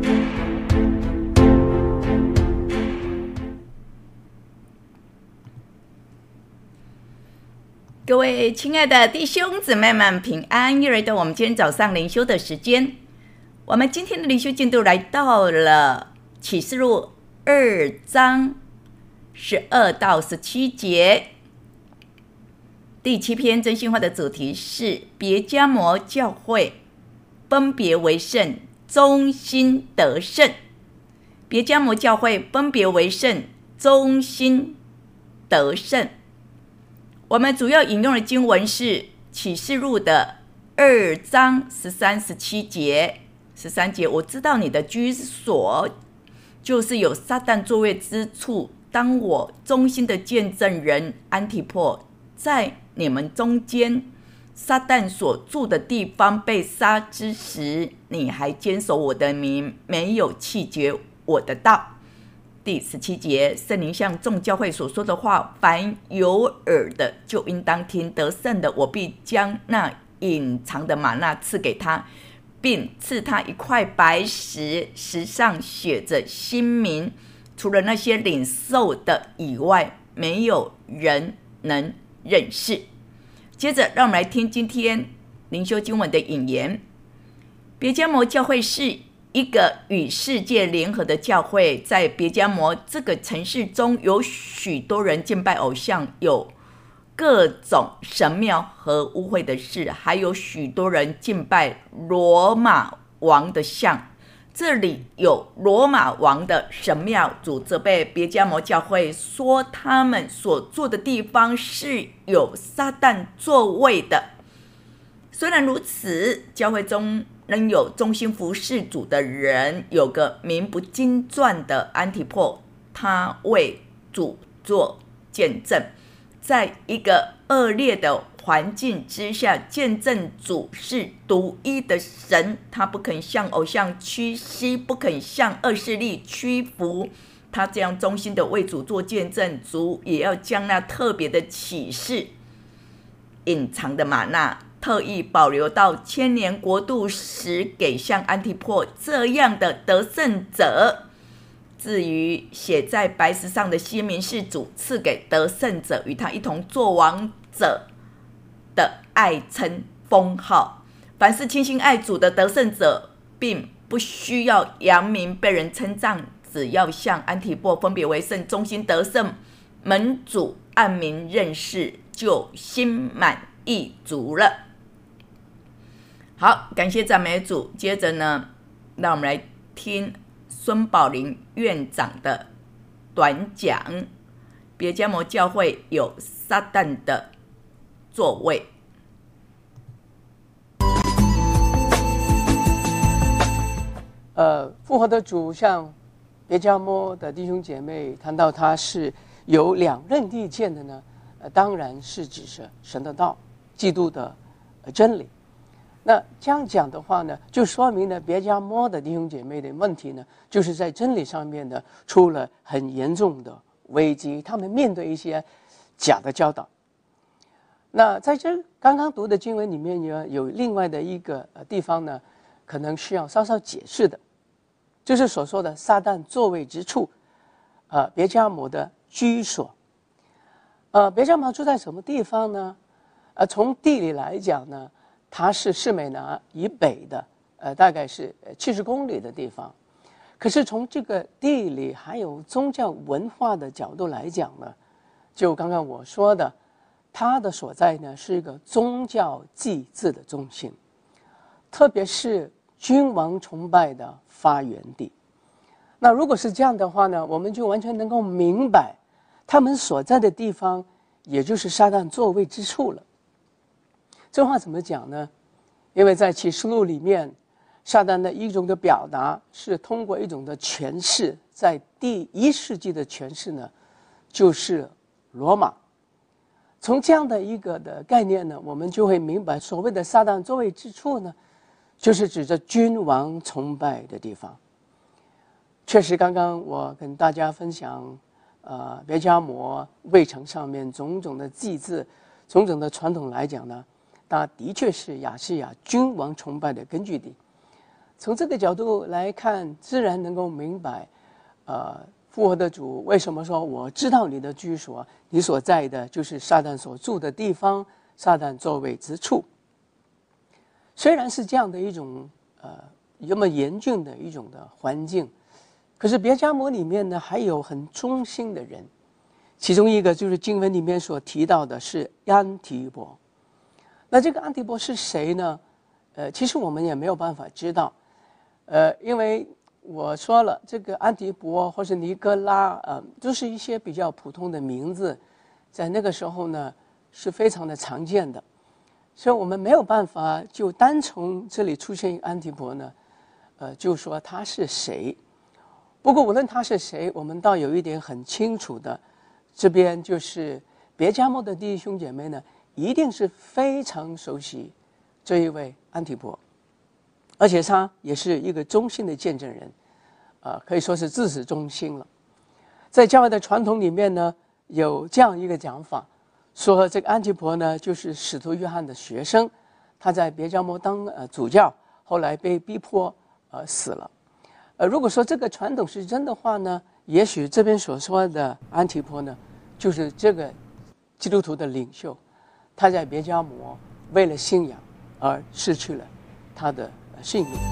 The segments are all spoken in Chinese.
各位亲爱的弟兄姊妹们平安，又来到我们今天早上灵修的时间。我们今天的灵修进度来到了启示录2章12到17节。第7篇真心话的主题是别迦摩教会分别为圣，忠心得胜。别迦摩教会分别为圣，忠心得胜。我们主要引用的经文是启示录的2章13、17节。13节，我知道你的居所就是有撒旦作位之处。当我忠心的见证人安提破在你们中间撒旦所住的地方被杀之时，你还坚守我的名，没有弃绝我的道。第17节，圣灵向众教会所说的话，凡有耳的就应当听。得胜的，我必将那隐藏的玛纳赐给他，并赐他一块白石，石上写着新名，除了那些领受的以外，没有人能认识。接着让我们来听今天灵修经文的引言。别迦摩教会是一个与世界联合的教会，在别迦摩这个城市中，有许多人敬拜偶像，有各种神庙和污秽的事，还有许多人敬拜罗马王的像。这里有罗马王的神庙，主责备别迦摩教会说，他们所住的地方是有撒旦作位的。虽然如此，教会中仍有忠心服侍主的人。有个名不经传的安提破，他为主做见证，在一个恶劣的环境之下，见证主是独一的神。他不肯向偶像屈膝，不肯向恶势力屈服。他这样忠心的为主做见证，主也要将那特别的启示隐藏的玛纳特意保留到千年国度时，给像安提破这样的得胜者。至于写在白石上的新名，是主赐给得胜者与他一同作王者的爱称封号。凡是倾心爱主的得胜者，并不需要扬名被人称赞，只要像安提破分别为圣，忠心得胜，门主按名认识，就心满意足了。好，感谢赞美主。接着呢，让我们来听孙宝林院长的短讲。别迦摩教会有撒旦的作为。 复活的主向别迦摩的弟兄姐妹谈到他是有两刃利剑的呢，当然是指是神的道，基督的真理。那这样讲的话呢，就说明了别迦摩的弟兄姐妹的问题呢，就是在真理上面呢出了很严重的危机，他们面对一些假的教导。那在这刚刚读的经文里面呢，有另外的一个地方呢，可能需要稍稍解释的，就是所说的撒旦作位之处，别迦摩的居所。别迦摩住在什么地方呢？从地理来讲呢，它是士美拿以北的，大概是70公里的地方。可是从这个地理还有宗教文化的角度来讲呢，就刚刚我说的，它的所在呢是一个宗教祭祀的中心，特别是君王崇拜的发源地。那如果是这样的话呢，我们就完全能够明白他们所在的地方，也就是撒旦作位之处了。这话怎么讲呢？因为在启示录里面，撒旦的一种的表达是通过一种的诠释，在第1世纪的诠释呢，就是罗马。从这样的一个的概念呢，我们就会明白，所谓的撒旦作位之处呢，就是指着君王崇拜的地方。确实，刚刚我跟大家分享，别迦摩卫城上面种种的祭祀、种种的传统来讲呢，它的确是亚细亚君王崇拜的根据地。 从这个角度来看，自然能够明白，复活的主为什么说我知道你的居所，你所在的就是撒旦所住的地方，撒旦座位之处。虽然是这样的一种这么严峻的一种的环境，可是别迦摩里面呢还有很忠心的人，其中一个就是经文里面所提到的是安提波。那这个安提波是谁呢？其实我们也没有办法知道，因为我说了，这个安提波或是尼哥拉，都是一些比较普通的名字，在那个时候呢是非常的常见的，所以我们没有办法就单从这里出现一个安提波呢，就说他是谁。不过无论他是谁，我们倒有一点很清楚的，这边就是别迦摩的弟兄姐妹呢，一定是非常熟悉这一位安提波。而且他也是一个忠心的见证人，可以说是至死忠心了。在教会的传统里面呢，有这样一个讲法，说这个安提波呢就是使徒约翰的学生，他在别迦摩当主教，后来被逼迫死了。如果说这个传统是真的话呢，也许这边所说的安提波呢，就是这个基督徒的领袖，他在别迦摩为了信仰而失去了他的性命。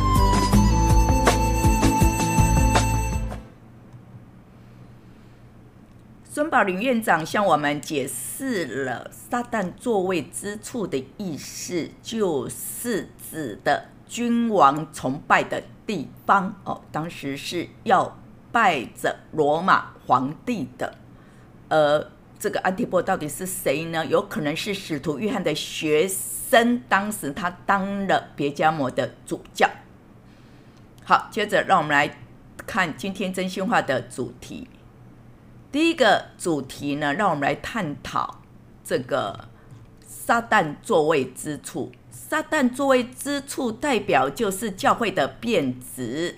孙宝林院长向我们解释了撒旦座位之处的意思，就是指的君王崇拜的地方当时是要拜着罗马皇帝的。而这个安提波到底是谁呢？有可能是使徒约翰的学生，当时他当了别迦摩的主教。好，接着让我们来看今天真心话的主题。第一个主题呢，让我们来探讨这个撒旦座位之处。撒旦座位之处代表就是教会的变质。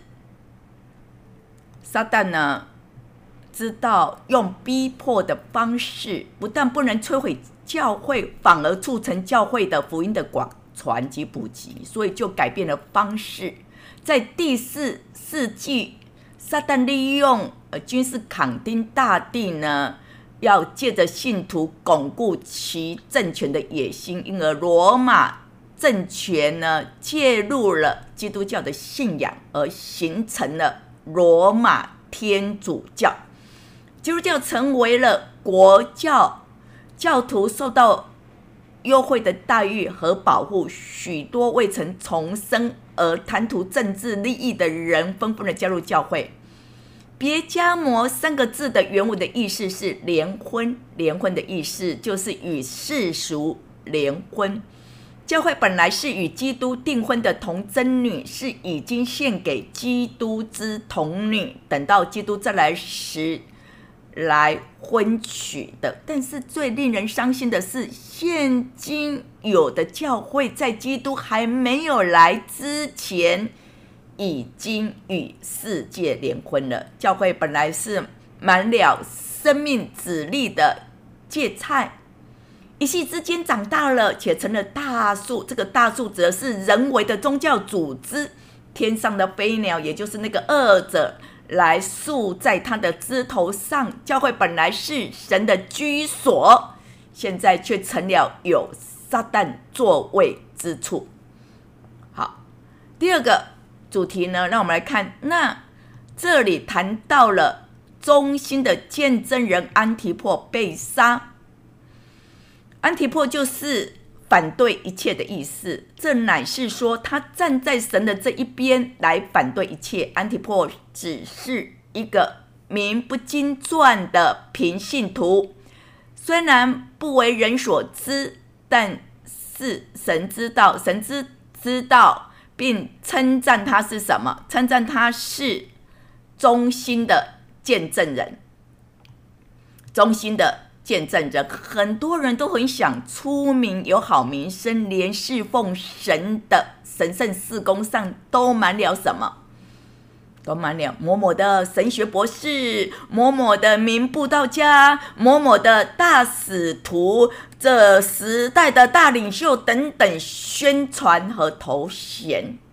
撒旦呢，知道用逼迫的方式，不但不能摧毁教会，反而促成教会的福音的广传及普及，所以就改变了方式。在第4世纪，撒旦利用君士坦丁大帝呢，要借着信徒巩固其政权的野心，因而罗马政权呢介入了基督教的信仰，而形成了罗马天主教。基督教成为了国教，教徒受到优惠的待遇和保护，许多未曾重生而贪图政治利益的人纷纷的加入教会。别迦摩3个字的原文的意思是联婚，联婚的意思就是与世俗联婚。教会本来是与基督订婚的童贞女，是已经献给基督之童女，等到基督再来时来婚娶的。但是最令人伤心的是，现今有的教会在基督还没有来之前已经与世界联婚了。教会本来是满了生命籽粒的芥菜，一夕之间长大了，且成了大树。这个大树指的是人为的宗教组织，天上的飞鸟，也就是那个恶者，来树在它的枝头上。教会本来是神的居所，现在却成了有撒旦座位之处。好，第二个主题呢，让我们来看，那这里谈到了忠心的见证人安提波被杀。安提波就是反对一切的意思，这乃是说他站在神的这一边来反对一切。安提波只是一个名不经传的平信徒，虽然不为人所知，但是神知道，神知道并称赞他是什么？称赞他是忠心的见证人。忠心的见证人，很多人都很想出名有好名声，连侍奉神的神圣事工上都满了什么？都满了某某的神学博士，某某的名布道家，某某的大使徒，这时代的大领袖等等宣传和头衔。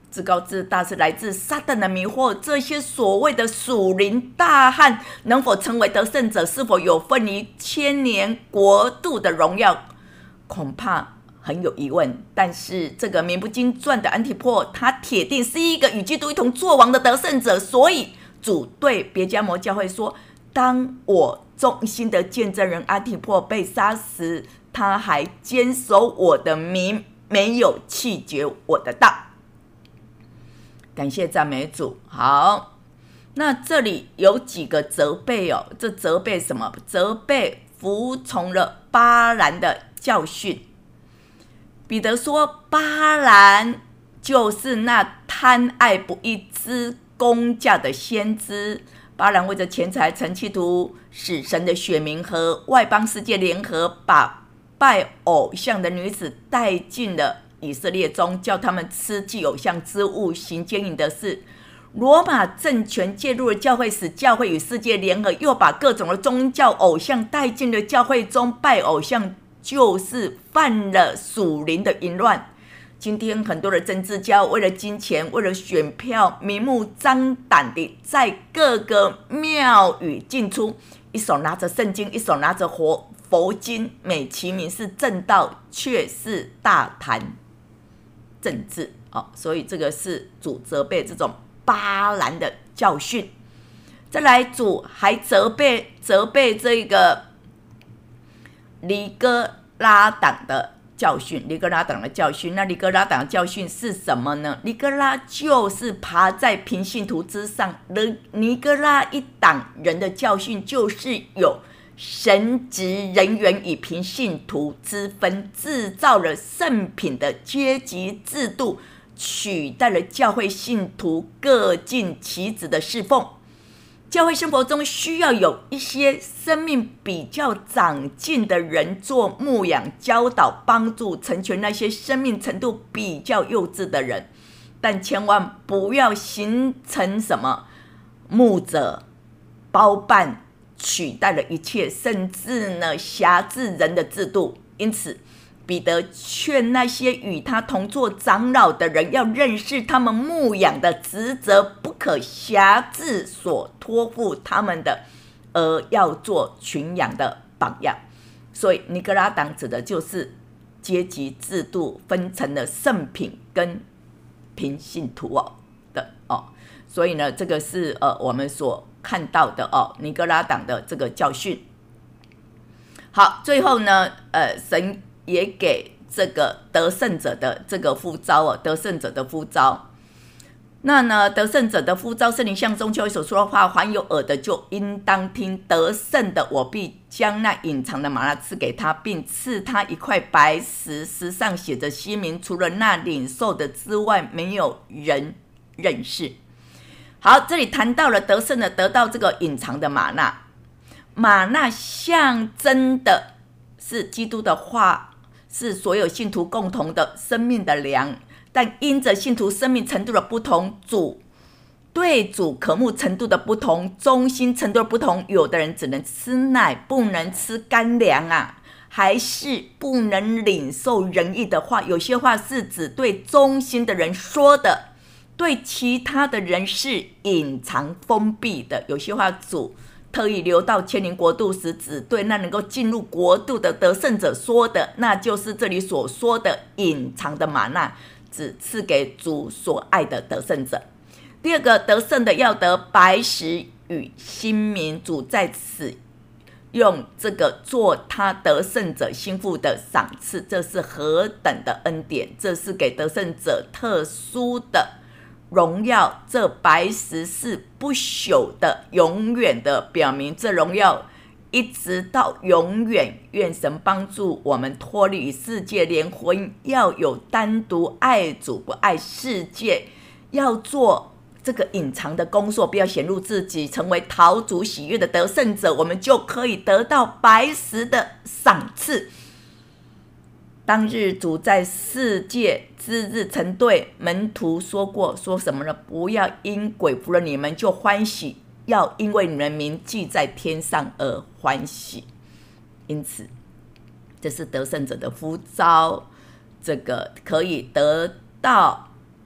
至高至大是来自撒旦的迷惑，这些所谓的属灵大汉能否成为得胜者，是否有份于千年国度的荣耀，恐怕很有疑问。但是这个名不经传的安提破，他铁定是一个与基督一同作王的得胜者。所以主对别迦摩教会说，当我忠心的见证人安提破被杀时，他还坚守我的名，没有弃绝我的道。感谢赞美主。好，那这里有几个责备哦，这责备什么？责备服从了巴兰的教训。彼得说，巴兰就是那贪爱不义之工价的先知。巴兰为着钱财，曾企图使神的选民和外邦世界联合，把拜偶像的女子带进了以色列中，叫他们吃祭偶像之物，行奸淫的事。罗马政权介入了教会，使教会与世界联合，又把各种的宗教偶像带进了教会中，拜偶像就是犯了属灵的淫乱。今天很多的政治家为了金钱，为了选票，明目张胆地在各个庙宇进出，一手拿着圣经，一手拿着佛经，美其名是正道，却是大谈政治。所以这个是主责备这种巴兰的教训。再来，主还责备这个尼哥拉党的教训。尼哥拉党的教训，那尼哥拉党的教训是什么呢？尼哥拉就是爬在平信徒之上。尼哥拉一党人的教训就是有神职人员与平信徒之分，制造了圣品的阶级制度，取代了教会信徒各尽其职的侍奉。教会生活中需要有一些生命比较长进的人做牧养、教导、帮助、成全那些生命程度比较幼稚的人，但千万不要形成什么牧者包办，取代了一切，甚至呢辖制人的制度。因此彼得劝那些与他同做长老的人，要认识他们牧养的职责，不可辖制所托付他们的，而要做群养的榜样。所以尼哥拉党指的就是阶级制度分成了圣品跟平信徒所以呢，这个是我们所看到的尼哥拉党的这个教训。好，最后呢，神也给这个得胜者的这个呼召得胜者的呼召。那呢，得胜者的呼召，圣灵向众教会所说的话，凡有耳的就应当听。得胜的，我必将那隐藏的玛纳赐给他，并赐他一块白石，石上写着新名，除了那领受的之外，没有人认识。好，这里谈到了得胜的得到这个隐藏的玛纳，玛纳象征的是基督的话，是所有信徒共同的生命的粮。但因着信徒生命程度的不同，对主渴慕程度的不同，忠心程度的不同，有的人只能吃奶，不能吃干粮还是不能领受仁义的话。有些话是只对忠心的人说的，对其他的人是隐藏封闭的。有些话主特意留到千年国度时，只对那能够进入国度的得胜者说的，那就是这里所说的隐藏的玛纳，只赐给主所爱的得胜者。第二个，得胜的要得白石与新名，主在此用这个做他得胜者心腹的赏赐，这是何等的恩典！这是给得胜者特殊的荣耀。这白石是不朽的，永远的，表明这荣耀一直到永远。愿神帮助我们脱离与世界联婚，要有单独爱主不爱世界，要做这个隐藏的工作，不要显露自己，成为讨主喜悦的得胜者，我们就可以得到白石的赏赐。当日主在世界之日曾对门徒说过，说什么呢？不要因鬼服了你们就欢喜，要因为你们名记在天上而欢喜。因此这是得胜者的呼召，这个可以得到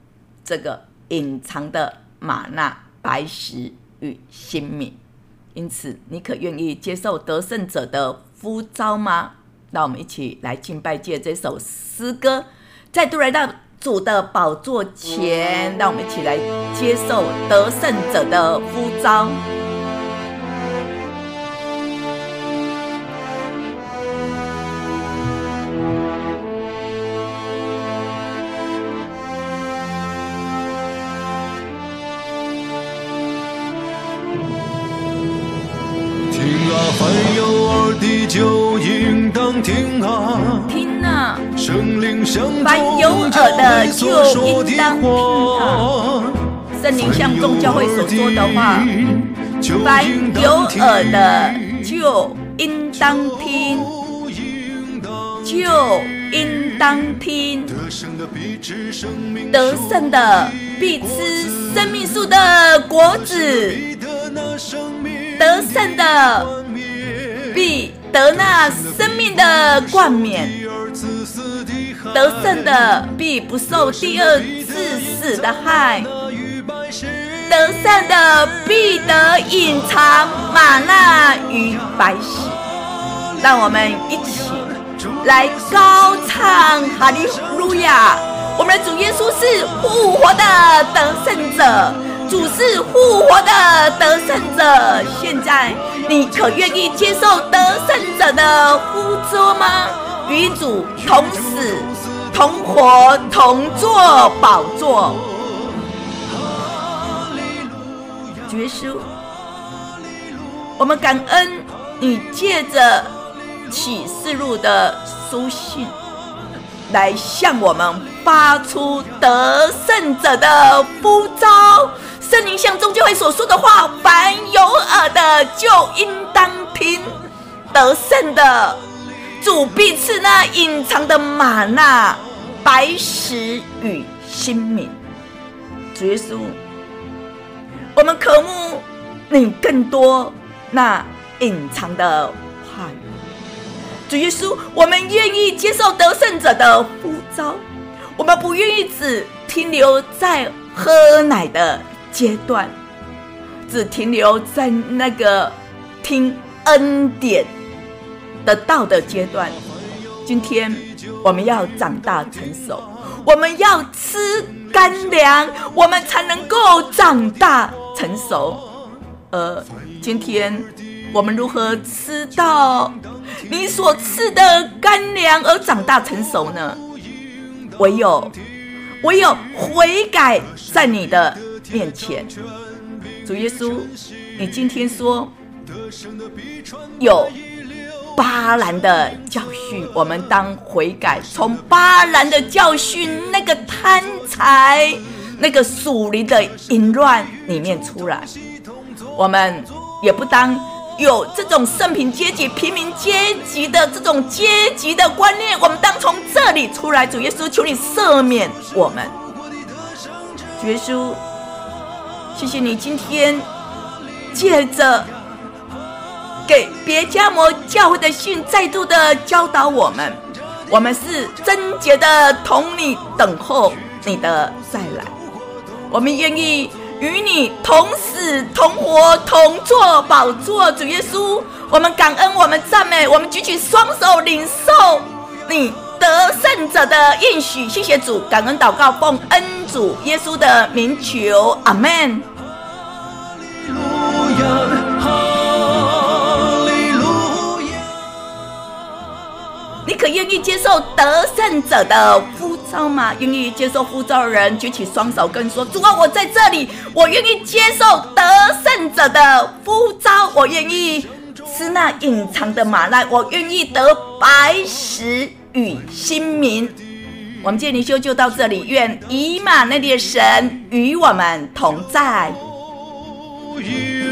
这个隐藏的玛纳、白石与新米。因此，你可愿意接受得胜者的呼召吗？让我们一起来敬拜，借这首诗歌，再度来到主的宝座前，让我们一起来接受得胜者的呼召。 凡有耳的就应当听啊， 听啊！ 圣灵向凡有耳的就应当听啊！圣灵向众教会所说的话，凡有耳的就应当听，就应当听。得胜的必吃生命树的果子，得胜的必得那生命的冠冕，得胜的必不受第二次死的害，得胜的必得隐藏玛纳与白石。让我们一起来高唱哈利路亚！我们的主耶稣是复活的得胜者，主是复活的得胜者。现在你可愿意接受得胜者的呼召吗？与主同死同活同坐宝座。主耶稣，我们感恩你借着启示录的书信来向我们发出得胜者的呼召。圣灵向众教会所说的话，凡有耳的就应当听。得胜的主必赐那隐藏的玛纳、白石与新米。主耶稣，我们渴慕你更多那隐藏的话语。主耶稣，我们愿意接受得胜者的呼召，我们不愿意只停留在喝奶的阶段，只停留在那个听恩典的道的阶段。今天我们要长大成熟，我们要吃干粮，我们才能够长大成熟。今天我们如何吃到你所赐的干粮而长大成熟呢？唯有悔改在你的面前。主耶稣，你今天说有巴兰的教训，我们当悔改，从巴兰的教训那个贪财、那个属灵的淫乱里面出来。我们也不当有这种圣贫阶级、平民阶级的这种阶级的观念，我们当从这里出来。主耶稣，求你赦免我们。主耶稣，谢谢你今天借着给别迦摩教会的信，再度的教导我们，我们是贞洁的同你等候你的再来。我们愿意与你同死同活同坐宝座。主耶稣，我们感恩，我们赞美，我们举起双手领受你得胜者的应许。谢谢主，感恩祷告，奉恩主耶稣的名求，阿们。你可愿意接受得胜者的呼召吗？愿意接受呼召的人举起双手跟说，主啊，我在这里，我愿意接受得胜者的呼召，我愿意吃那隐藏的玛纳，我愿意得白石与新民。我们今天灵修就到这里，愿以马内利的神与我们同在。